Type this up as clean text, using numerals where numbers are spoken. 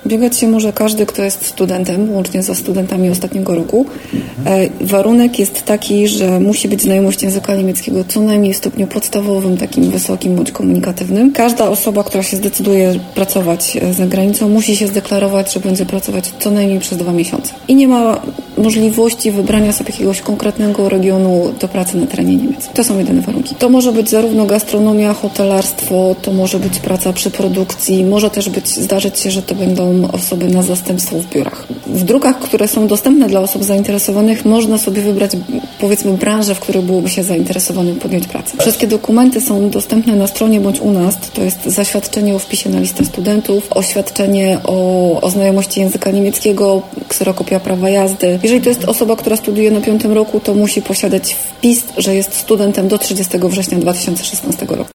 Ubiegać się może każdy, kto jest studentem, łącznie ze studentami ostatniego roku. Warunek jest taki, że musi być znajomość języka niemieckiego co najmniej w stopniu podstawowym, takim wysokim bądź komunikatywnym. Każda osoba, która się zdecyduje pracować za granicą, musi się zdeklarować, że będzie pracować co najmniej przez 2 miesiące. I nie ma możliwości wybrania sobie jakiegoś konkretnego regionu do pracy na terenie Niemiec. To są jedyne warunki. To może być zarówno gastronomia, hotelarstwo, to może być praca przy produkcji, może też zdarzyć się, że to będą osoby na zastępstwo w biurach. W drukach, które są dostępne dla osób zainteresowanych, można sobie wybrać, powiedzmy, branże, w których byłoby się zainteresowanym podjąć pracę. Wszystkie dokumenty są dostępne na stronie bądź u nas. To jest zaświadczenie o wpisie na listę studentów, oświadczenie o znajomości języka niemieckiego, kserokopia prawa jazdy. Jeżeli to jest osoba, która studiuje na 5. roku, to musi posiadać wpis, że jest studentem do 30 września 2016 roku.